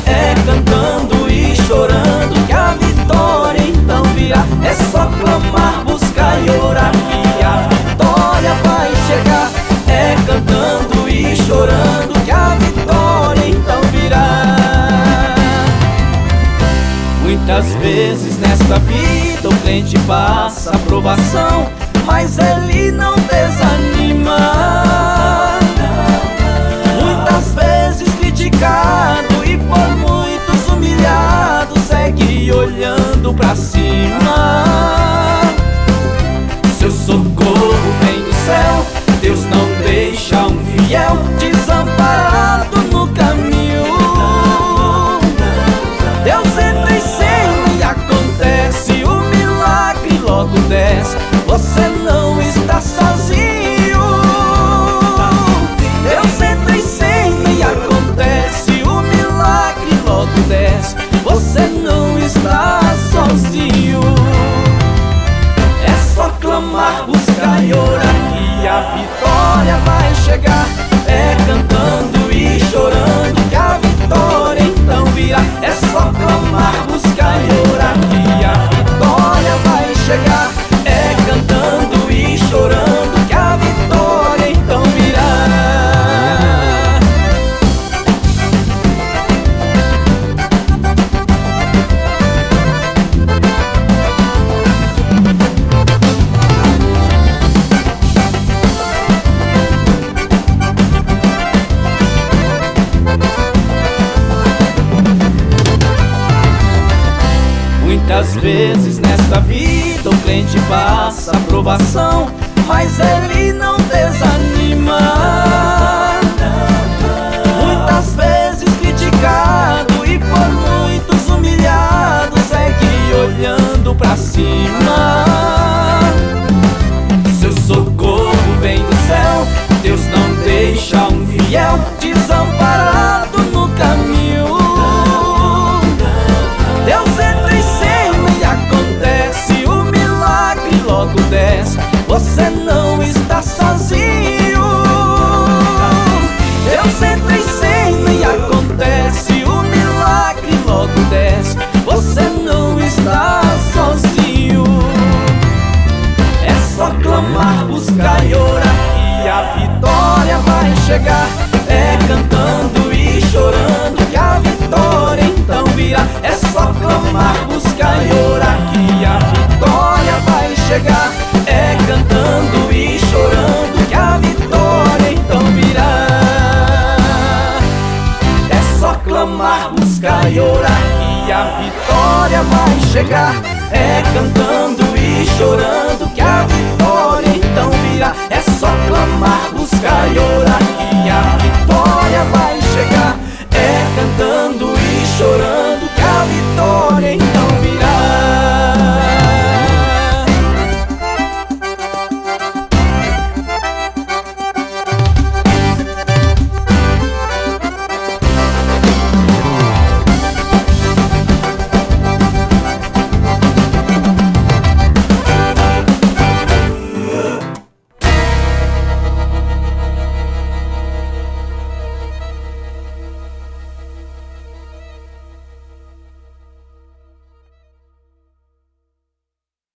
é cantando e chorando que a vitória então virá. É só clamar, buscar e orar que a vitória vai chegar. É cantando e chorando que a vitória então virá. Muitas vezes nesta vida o crente passa provação, mas ele não desanima. Muitas vezes criticado e por muitos humilhado, segue olhando pra cima. Seu socorro vem do céu, Deus não deixa um fiel desamparado no caminho. Deus entra em cena e acontece o milagre, logo desce. Você não está sozinho. Deus entra em cena e acontece o milagre, logo desce. Você não está sozinho. É só clamar, buscar e orar que a vitória vai chegar. É cantando e chorando que a vitória então virá. É só clamar, buscar e orar que a vitória vai chegar. É cantando e chorando que a vitória então virá. Muitas vezes nesta vida o crente passa provação, mas ele não desanima. Muitas vezes criticado e por muitos humilhado, segue olhando pra cima. Seu socorro vem do céu, Deus não deixa um fiel desamparado no caminho. Deus entra em cena e acontece o milagre, logo desce. Você não está sozinho. Deus entra em cena e acontece o milagre, logo desce. Você não está sozinho. É só clamar, buscar e orar que a vitória vai chegar. É cantando e chorando que a vitória então virá. É só clamar, buscar e orar que a vitória vai chegar. É cantando e chorando que a vitória então virá. É só clamar, buscar e orar que a vitória vai chegar. É cantando e chorando que a vitória então virá. É só clamar, buscar e orar que a vitória vai chegar.